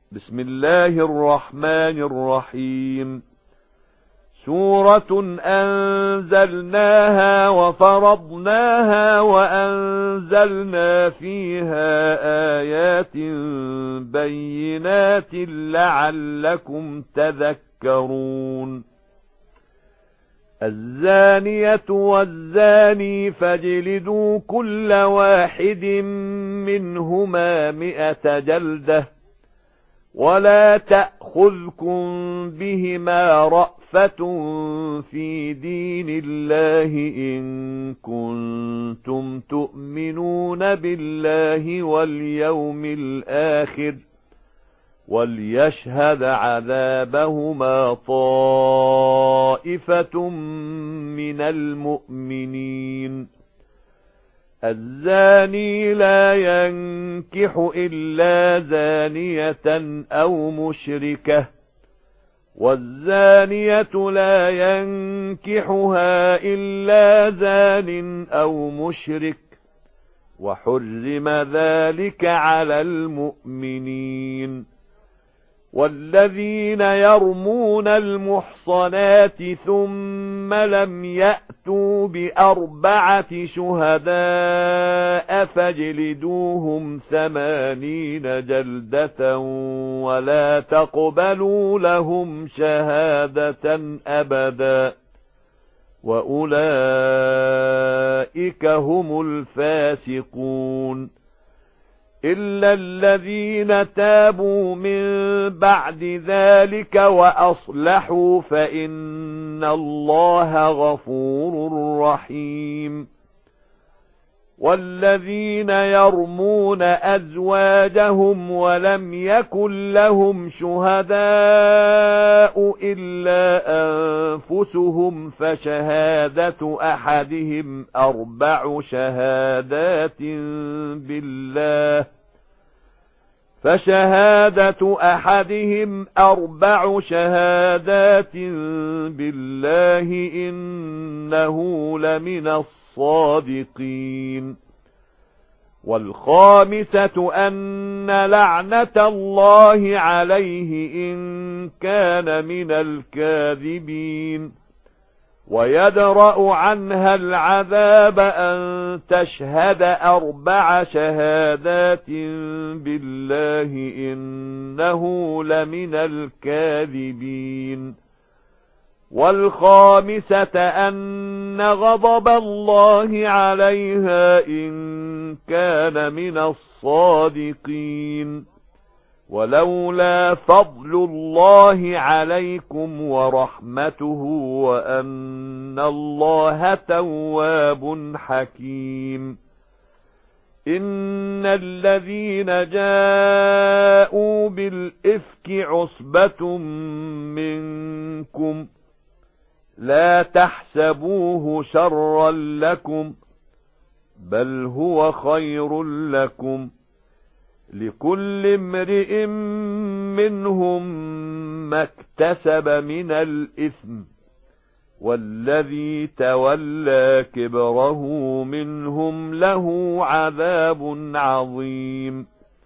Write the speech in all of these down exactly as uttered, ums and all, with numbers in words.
بسم الله الرحمن الرحيم. سورة أنزلناها وفرضناها وأنزلنا فيها آيات بينات لعلكم تذكرون. الزانية والزاني فاجلدوا كل واحد منهما مئة جلدة ولا تأخذكم بهما رأفة في دين الله إن كنتم تؤمنون بالله واليوم الآخر وليشهد عذابهما طائفة من المؤمنين. الزاني لا ينكح إلا زانية أو مشركة والزانية لا ينكحها إلا زان أو مشرك وحرم ذلك على المؤمنين. والذين يرمون المحصنات ثم لم يأتوا بأربعة شهداء فاجلدوهم ثمانين جلدة ولا تقبلوا لهم شهادة أبدا وأولئك هم الفاسقون. إلا الذين تابوا من بعد ذلك وأصلحوا فإن الله غفور رحيم. والذين يرمون أزواجهم ولم يكن لهم شهداء إلا أنفسهم فشهادة أحدهم أربع شهادات بالله فشهادة أحدهم أربع شهادات بالله إنه لمن الصادقين. والخامسة أن لعنة الله عليه إن كان من الكاذبين ويدرأ عنها العذاب أن تشهد أربع شهادات بالله إنه لمن الكاذبين. والخامسة أن غضب الله عليها إن كان من الصادقين. ولولا فضل الله عليكم ورحمته وأن الله تواب حكيم. إن الذين جاءوا بالإفك عصبة منكم لا تحسبوه شرا لكم بل هو خير لكم لكل امرئ منهم ما اكتسب من الإثم والذي تولى كبره منهم له عذاب عظيم.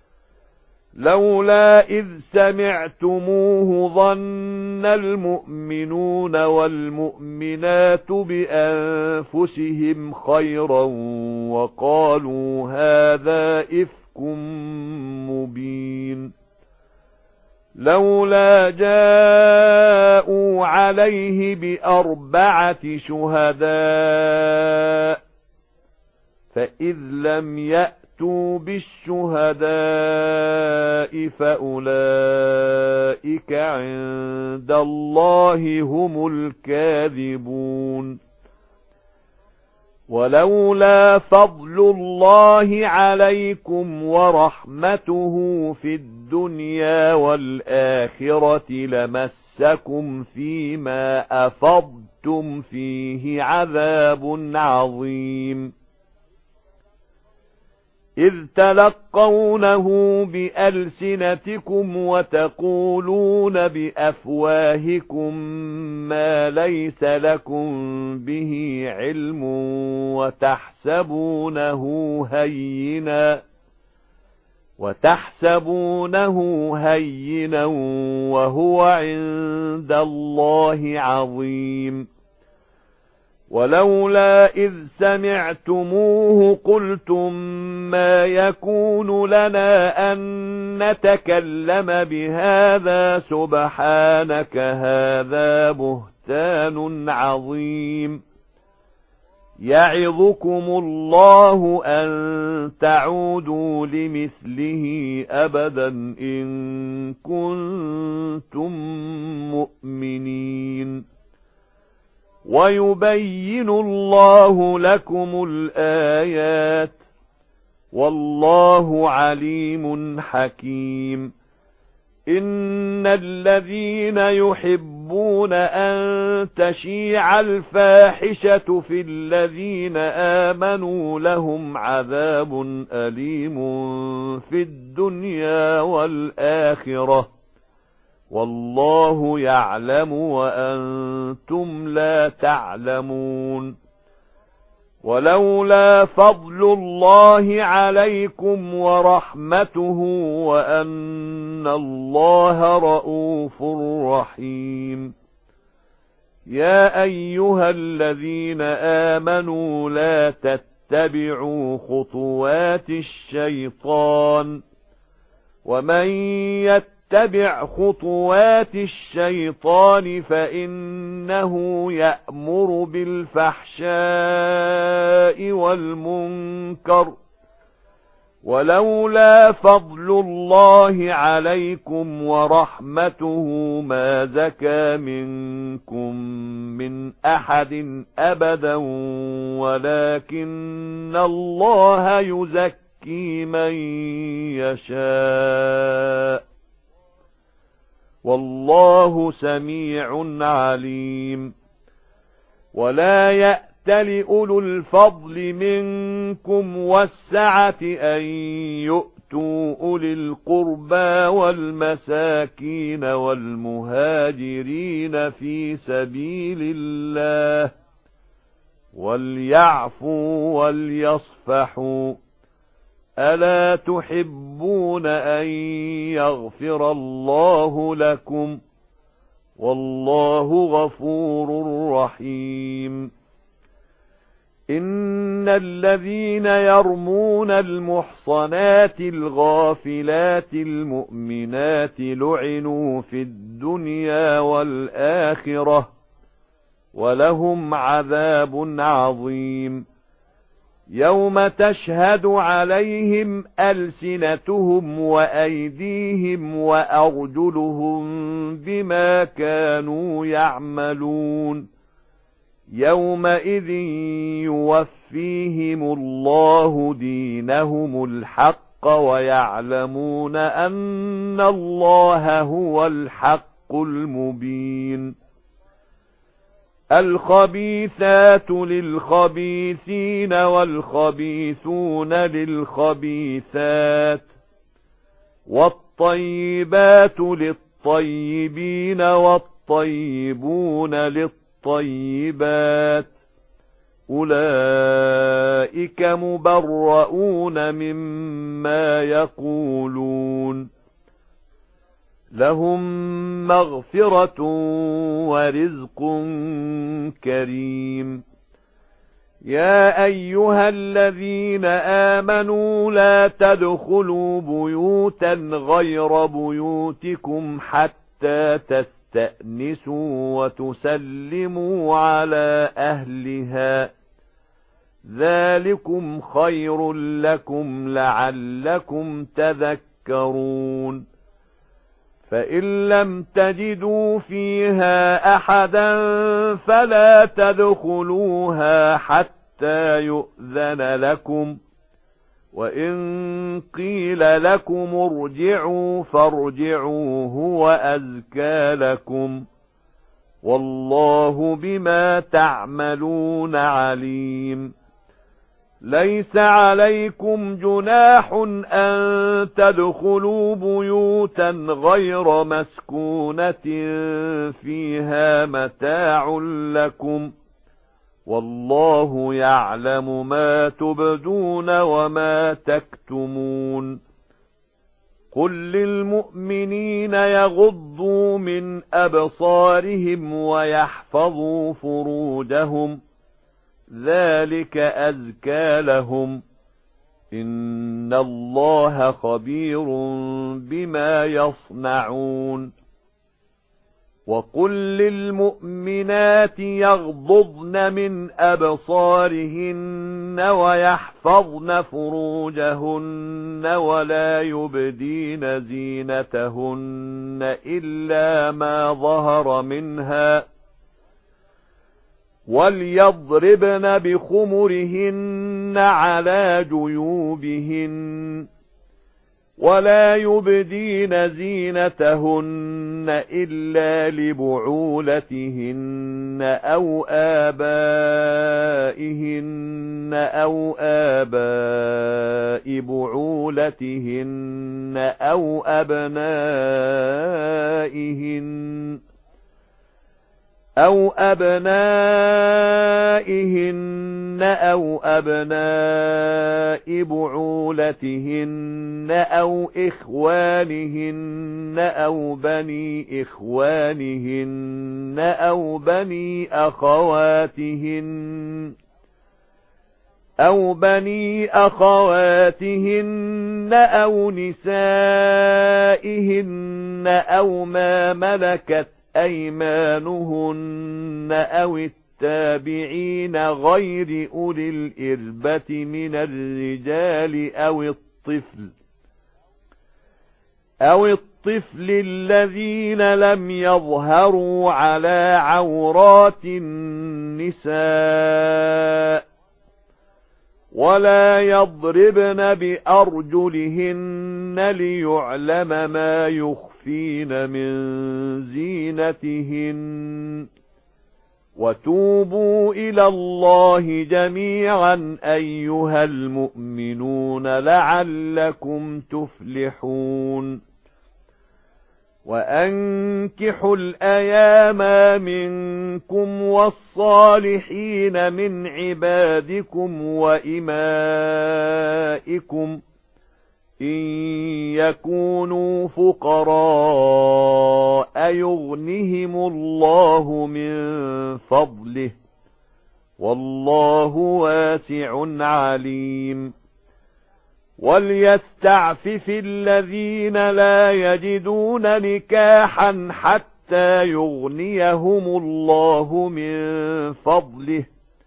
لولا إذ سمعتموه ظن المؤمنون والمؤمنات بأنفسهم خيرا وقالوا هذا إفك مبين. لولا جاءوا عليه بأربعة شهداء فإذ لم يأتوا بالشهداء فأولئك عند الله هم الكاذبون. ولولا فضل الله عليكم ورحمته في الدنيا والآخرة لمسكم فيما أفضتم فيه عذاب عظيم. إذ تلقونه بألسنتكم وتقولون بأفواهكم ما ليس لكم به علم وتحسبونه هينا وتحسبونه هينا وهو عند الله عظيم ولولا إذ سمعتموه قلتم ما يكون لنا أن نتكلم بهذا سبحانك هذا بهتان عظيم يعظكم الله أن تعودوا لمثله أبدا إن كنتم مؤمنين ويبين الله لكم الآيات والله عليم حكيم إن الذين يحبون أن تشيع الفاحشة في الذين آمنوا لهم عذاب أليم في الدنيا والآخرة والله يعلم وأنتم لا تعلمون ولولا فضل الله عليكم ورحمته وأن الله رؤوف رحيم يا أيها الذين آمنوا لا تتبعوا خطوات الشيطان ومن يتبع خطوات الشيطان فإنه يأمر بالفحشاء والمنكر ولولا فضل الله عليكم ورحمته ما زكى منكم من أحد أبدا ولكن الله يزكي من يشاء والله سميع عليم ولا يأتل أولو الفضل منكم والسعة أن يؤتوا أولي القربى والمساكين والمهاجرين في سبيل الله وليعفوا وليصفحوا ألا تحبون أن يغفر الله لكم والله غفور رحيم إن الذين يرمون المحصنات الغافلات المؤمنات لعنوا في الدنيا والآخرة ولهم عذاب عظيم يوم تشهد عليهم ألسنتهم وأيديهم وأرجلهم بما كانوا يعملون يومئذ يوفيهم الله دينهم الحق ويعلمون أن الله هو الحق المبين الخبيثات للخبيثين والخبيثون للخبيثات والطيبات للطيبين والطيبون للطيبات أولئك مبرؤون مما يقولون لهم مغفرة ورزق كريم يا أيها الذين آمنوا لا تدخلوا بيوتا غير بيوتكم حتى تستأنسوا وتسلموا على أهلها ذلكم خير لكم لعلكم تذكرون فإن لم تجدوا فيها أحدا فلا تدخلوها حتى يؤذن لكم وإن قيل لكم ارجعوا فارجعوا هو أزكى لكم والله بما تعملون عليم ليس عليكم جناح أن تدخلوا بيوتا غير مسكونة فيها متاع لكم والله يعلم ما تبدون وما تكتمون قل للمؤمنين يغضوا من أبصارهم ويحفظوا فروجهم ذلك أزكى لهم إن الله خبير بما يصنعون وقل للمؤمنات يغضضن من أبصارهن ويحفظن فروجهن ولا يبدين زينتهن إلا ما ظهر منها وليضربن بخمرهن على جيوبهن ولا يبدين زينتهن إلا لبعولتهن أو آبائهن أو آباء بعولتهن أو أبنائهن أو أبنائهن أو أبناء بعولتهن أو إخوانهن أو بني إخوانهن أو بني أخواتهن أو بني أخواتهن أو نسائهن أو ما ملكت أيمانهن أو التابعين غير أولي الإربة من الرجال أو الطفل أو الطفل الذين لم يظهروا على عورات النساء ولا يضربن بأرجلهن ليعلم ما يخفين من زينتهن وتوبوا إلى الله جميعا أيها المؤمنون لعلكم تفلحون وأنكحوا الأيام منكم والصالحين من عبادكم وإمائكم إن يكونوا فقراء يغنهم الله من فضله والله واسع عليم وليستعفف الذين لا يجدون نكاحا حتى يغنيهم الله من فضله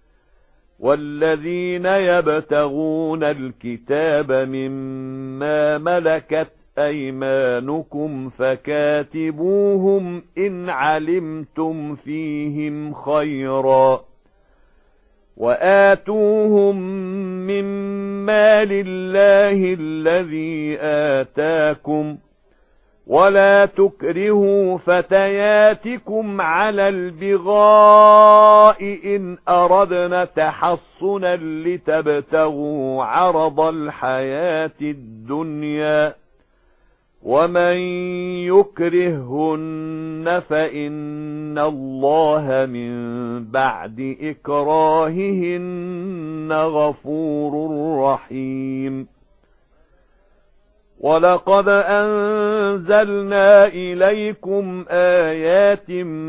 والذين يبتغون الكتاب مما ملكت أيمانكم فكاتبوهم إن علمتم فيهم خيرا وآتوهم من مال الله الذي آتاكم ولا تكرهوا فتياتكم على البغاء إن أردنا تحصنا لتبتغوا عرض الحياة الدنيا ومن يكرهن فإن الله من بعد إكراههن غفور رحيم ولقد أنزلنا إليكم آيات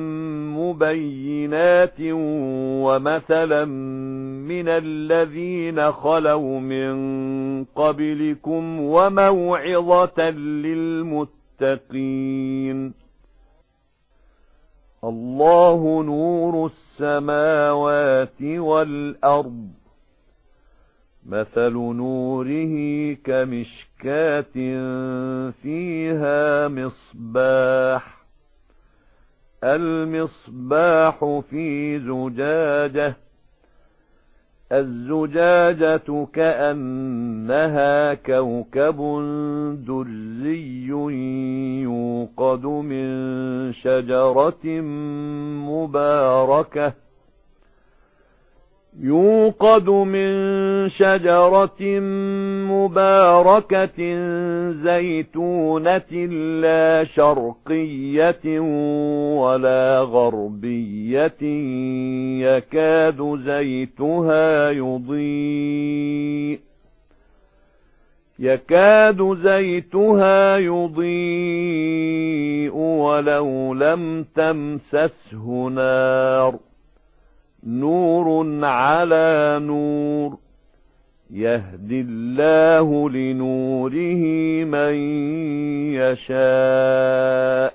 مبينات ومثلا من الذين خلوا من قبلكم وموعظة للمتقين الله نور السماوات والأرض مثل نوره كمشكاة فيها مصباح المصباح في زجاجة الزجاجة كأنها كوكب دري يوقد من شجرة مباركة يوقد من شجرة مباركة زيتونة لا شرقية ولا غربية يكاد زيتها يضيء يكاد زيتها يضيء ولو لم تمسسه نار نور على نور يهدي الله لنوره من يشاء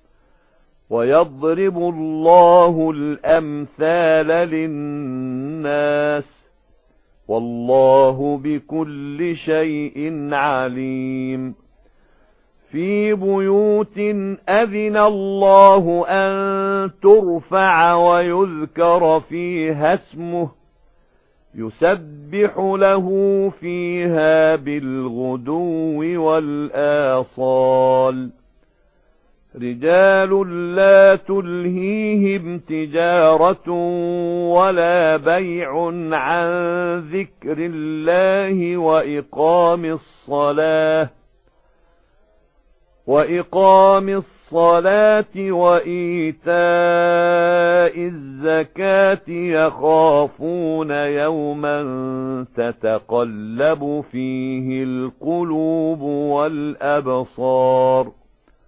ويضرب الله الأمثال للناس والله بكل شيء عليم في بيوت أذن الله أن ترفع ويذكر فيها اسمه يسبح له فيها بالغدو والآصال رجال لا تلهيهم تجارة ولا بيع عن ذكر الله وإقام الصلاة وإقام الصلاة وإيتاء الزكاة يخافون يوما تتقلب فيه القلوب والأبصار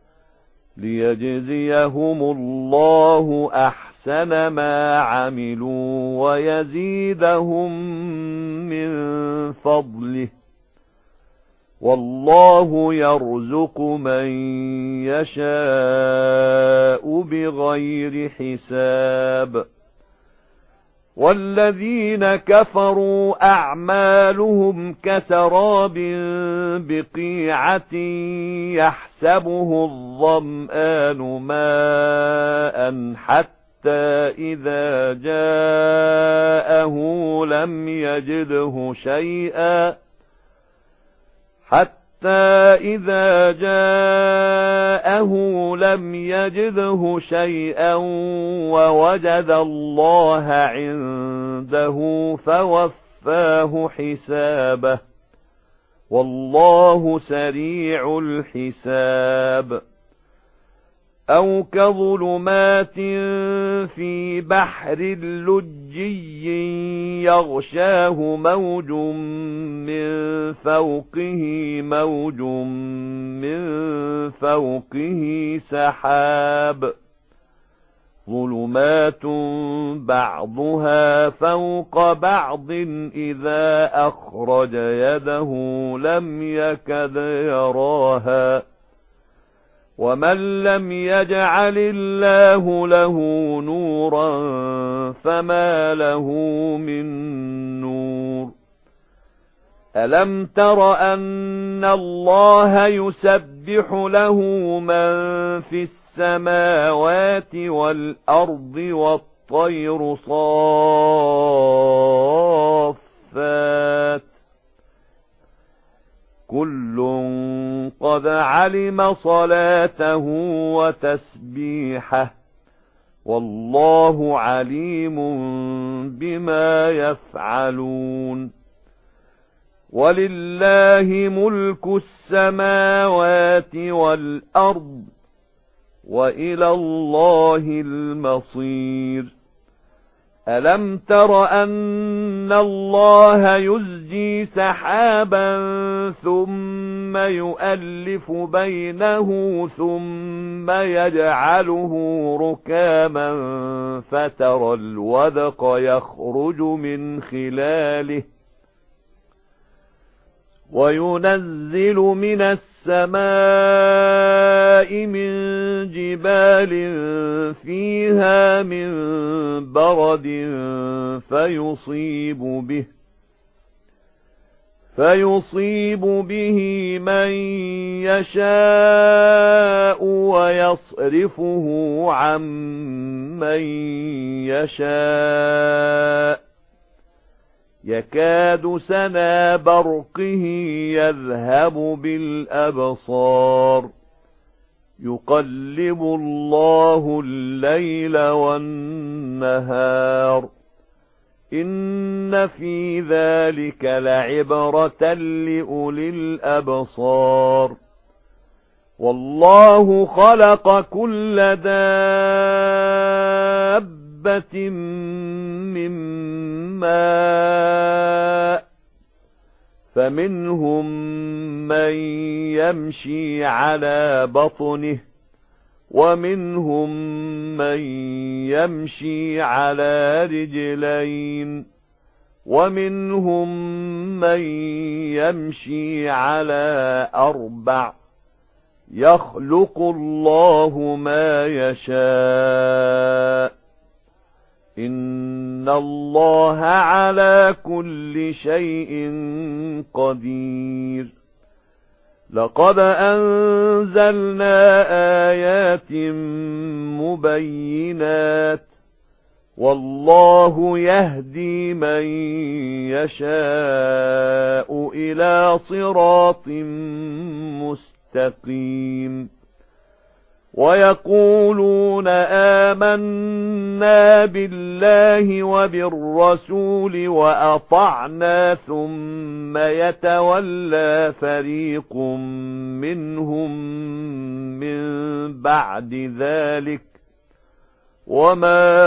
ليجزيهم الله أحسن ما عملوا ويزيدهم من فضله والله يرزق من يشاء بغير حساب والذين كفروا أعمالهم كسراب بقيعة يحسبه الظمآن ماء حتى إذا جاءه لم يجده شيئا حتى إذا جاءه لم يجده شيئا ووجد الله عنده فوفاه حسابه والله سريع الحساب أو كظلمات في بحر لجي يغشاه موج من فوقه موج من فوقه سحاب ظلمات بعضها فوق بعض إذا أخرج يده لم يكد يراها ومن لم يجعل الله له نورا فما له من نور ألم تر أن الله يسبح له من في السماوات والأرض والطير صافات كل قد علم صلاته وتسبيحه والله عليم بما يفعلون ولله ملك السماوات والأرض وإلى الله المصير ألم تر أن الله يزجي سحابا ثم يؤلف بينه ثم يجعله ركاما فترى الودق يخرج من خلاله وينزل من السماء من جبال فيها من برد فيصيب به فيصيب به من يشاء ويصرفه عن من يشاء يكاد سنا برقه يذهب بالأبصار يقلب الله الليل والنهار إن في ذلك لعبرة لأولي الأبصار والله خلق كل دابة من ماء فمنهم من يمشي على بطنه ومنهم من يمشي على رجلين ومنهم من يمشي على أربع يخلق الله ما يشاء إن الله على كل شيء قدير لقد أنزلنا آيات مبينات والله يهدي من يشاء إلى صراط مستقيم ويقولون آمنا بالله وبالرسول وأطعنا ثم يتولى فريق منهم من بعد ذلك وما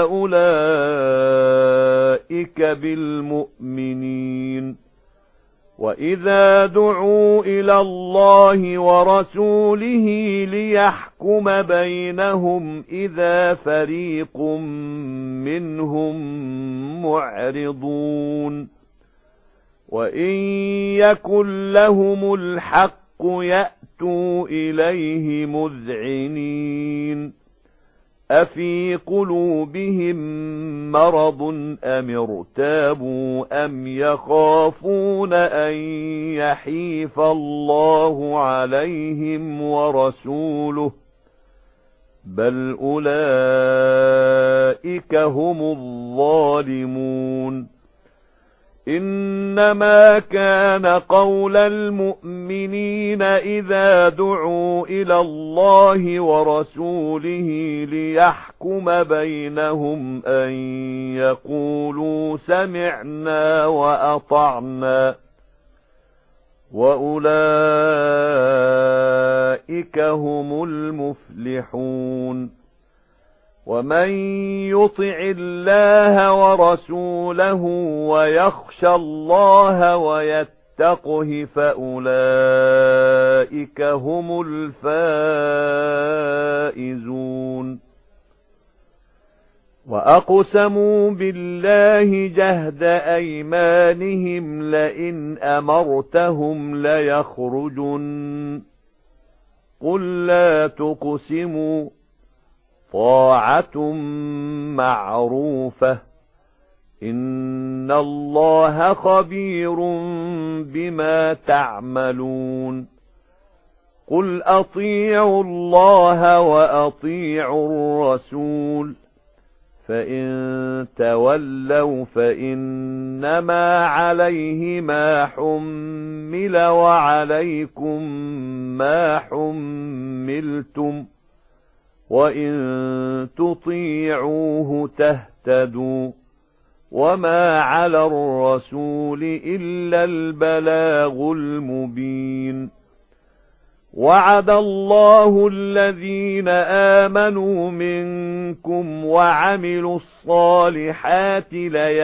أولئك بالمؤمنين وَإِذَا دُعُوا إِلَى اللَّهِ وَرَسُولِهِ لِيَحْكُمَ بَيْنَهُمْ إِذَا فَرِيقٌ مِنْهُمْ مُعْرِضُونَ وَإِنْ يَكُنْ لَهُمُ الْحَقُّ يَأْتُوا إِلَيْهِ مُذْعِنِينَ أَفِي قُلُوبِهِم مَّرَضٌ أَمِ ارْتَابُوا أَمْ يَخَافُونَ أَن يَحِيفَ اللَّهُ عَلَيْهِمْ وَرَسُولُهُ بَلْ أُولَئِكَ هُمُ الظَّالِمُونَ إِنَّمَا كَانَ قَوْلَ الْمُؤْمِنِينَ إِذَا دُعُوا إِلَى اللَّهِ وَرَسُولِهِ لِيَحْكُمَ بَيْنَهُمْ أَن يَقُولُوا سَمِعْنَا وَأَطَعْنَا وَأُولَئِكَ هُمُ المفلحون وَمَن يُطِعِ اللَّهَ وَرَسُولَهُ وَيَخْشَ اللَّهَ وَيَتَّقْهِ فَأُولَئِكَ هُمُ الْفَائِزُونَ وَأَقْسَمُوا بِاللَّهِ جَهْدَ أَيْمَانِهِمْ لَئِنْ أَمَرْتَهُمْ لَيَخْرُجُنَّ قُل لَّا تُقْسِمُوا طاعة معروفة إن الله خبير بما تعملون قل أطيعوا الله وأطيعوا الرسول فإن تولوا فإنما عليه ما حمل وعليكم ما حملتم وَإِن تُطِيعُوهُ تَهْتَدُوا وَمَا عَلَى الرَّسُولِ إِلَّا الْبَلَاغُ الْمُبِينُ وَعَدَ اللَّهُ الَّذِينَ آمَنُوا مِنكُمْ وَعَمِلُوا الصَّالِحَاتِ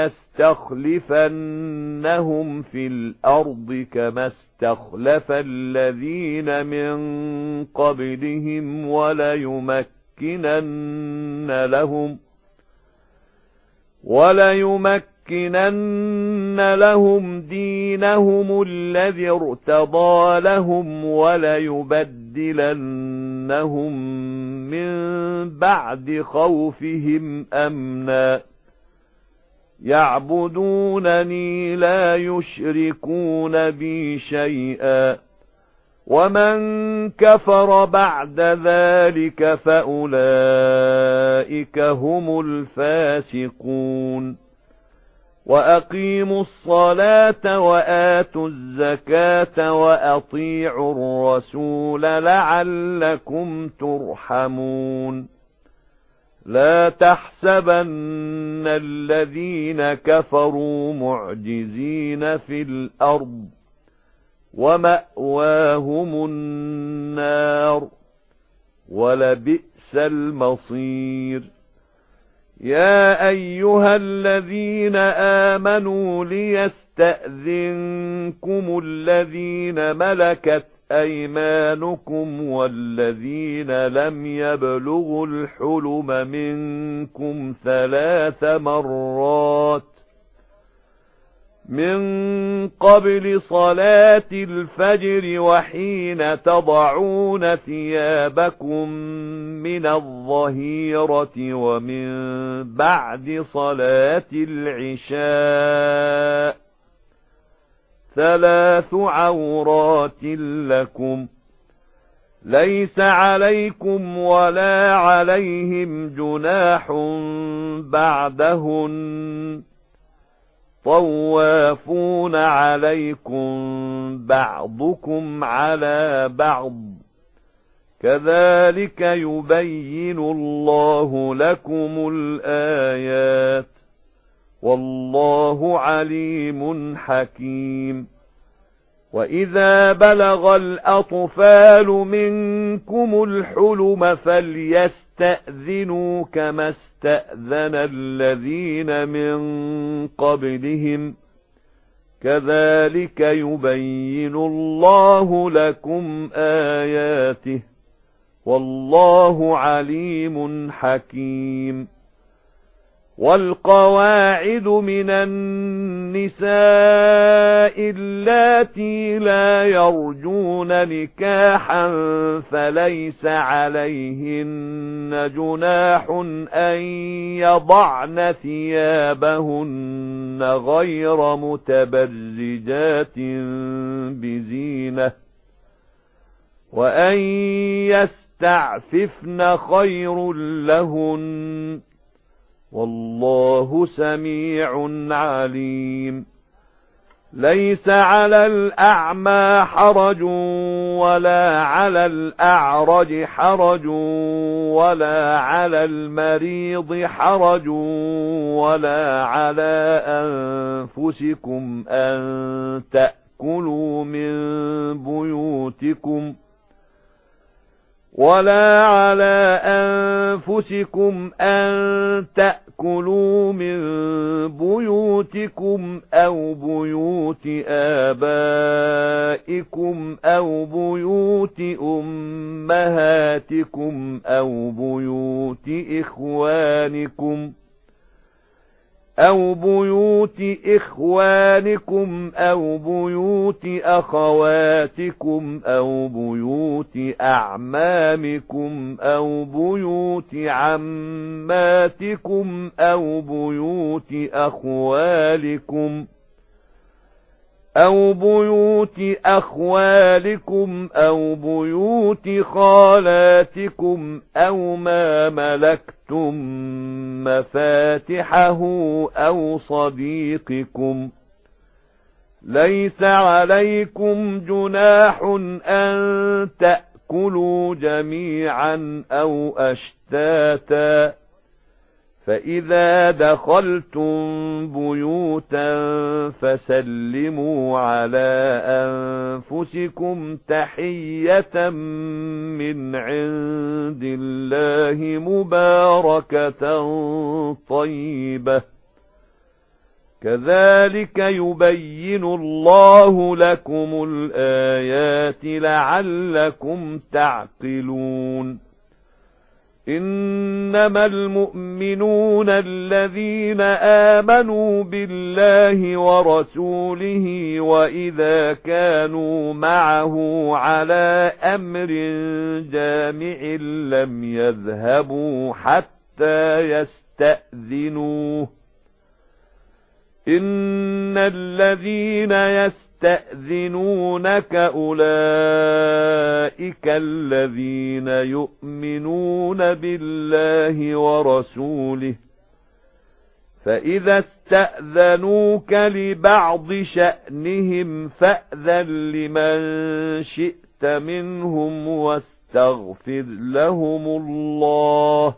لَيَسْتَخْلِفَنَّهُمْ فِي الْأَرْضِ كَمَا اسْتَخْلَفَ الَّذِينَ مِن قَبْلِهِمْ وَلَيُمَكِّنَنَّ لَهُمْ وَلَيُمَكِّنَنَّ لَهُمْ دِينَهُمُ الَّذِي ارْتَضَىٰ لَهُمْ وَلَيُبَدِّلَنَّهُم مِّن بَعْدِ خَوْفِهِمْ أَمْنًا يَعْبُدُونَنِي لَا يُشْرِكُونَ بِي شَيْئًا وَمَن كَفَرَ بَعْدَ ذَلِكَ فَأُولَئِكَ هُمُ الْفَاسِقُونَ وَأَقِيمُوا الصَّلَاةَ وَآتُوا الزَّكَاةَ وَأَطِيعُوا الرَّسُولَ لَعَلَّكُمْ تُرْحَمُونَ لا تحسبن الذين كفروا معجزين في الأرض ومأواهم النار ولبئس المصير يا أيها الذين آمنوا ليستأذنكم الذين ملكت أيمانكم والذين لم يبلغوا الحلم منكم ثلاث مرات من قبل صلاة الفجر وحين تضعون ثيابكم من الظهيرة ومن بعد صلاة العشاء ثلاث عورات لكم ليس عليكم ولا عليهم جناح بعدهن طوافون عليكم بعضكم على بعض كذلك يبين الله لكم الآيات والله عليم حكيم وإذا بلغ الأطفال منكم الحلم فليستأذنوا كما استأذن الذين من قبلهم كذلك يبين الله لكم آياته والله عليم حكيم والقواعد من النساء اللاتي لا يرجون نكاحا فليس عليهن جناح أن يضعن ثيابهن غير متبرجات بزينة وأن يستعففن خير لهن والله سميع عليم ليس على الأعمى حرج ولا على الأعرج حرج ولا على المريض حرج ولا على أنفسكم أن تأكلوا من بيوتكم ولا على أنفسكم أن تأكلوا من بيوتكم أو بيوت آبائكم أو بيوت أمهاتكم أو بيوت إخوانكم أو بيوت إخوانكم أو بيوت أخواتكم أو بيوت أعمامكم أو بيوت عماتكم أو بيوت أخوالكم أو بيوت أخوالكم أو بيوت خالاتكم أو ما ملكتم مفاتحه أو صديقكم ليس عليكم جناح أن تأكلوا جميعا أو أشتاتا فإذا دخلتم بيوتا فسلموا على أنفسكم تحية من عند الله مباركة طيبة كذلك يبين الله لكم الآيات لعلكم تعقلون إنما المؤمنون الذين آمنوا بالله ورسوله وإذا كانوا معه على أمر جامع لم يذهبوا حتى يستأذنوه إن الذين يستأذنونك أولئك الذين يؤمنون بالله ورسوله فإذا استأذنوك لبعض شأنهم فأذن لمن شئت منهم واستغفر لهم الله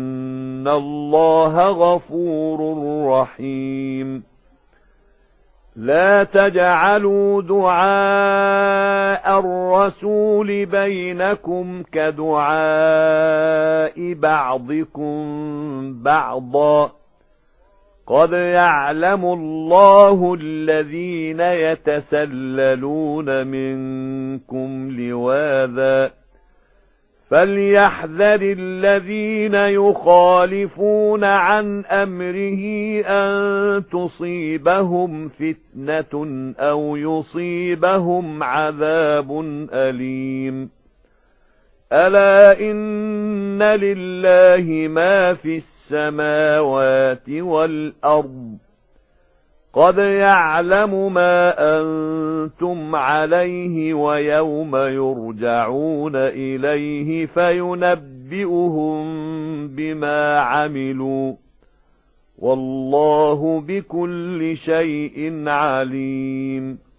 إن الله غفور رحيم لا تجعلوا دعاء الرسول بينكم كدعاء بعضكم بعضا قد يعلم الله الذين يتسللون منكم لواذا فليحذر الذين يخالفون عن أمره أن تصيبهم فتنة أو يصيبهم عذاب أليم ألا إن لله ما في السماوات والأرض قد يعلم ما أنتم عليه ويوم يرجعون إليه فينبئهم بما عملوا والله بكل شيء عليم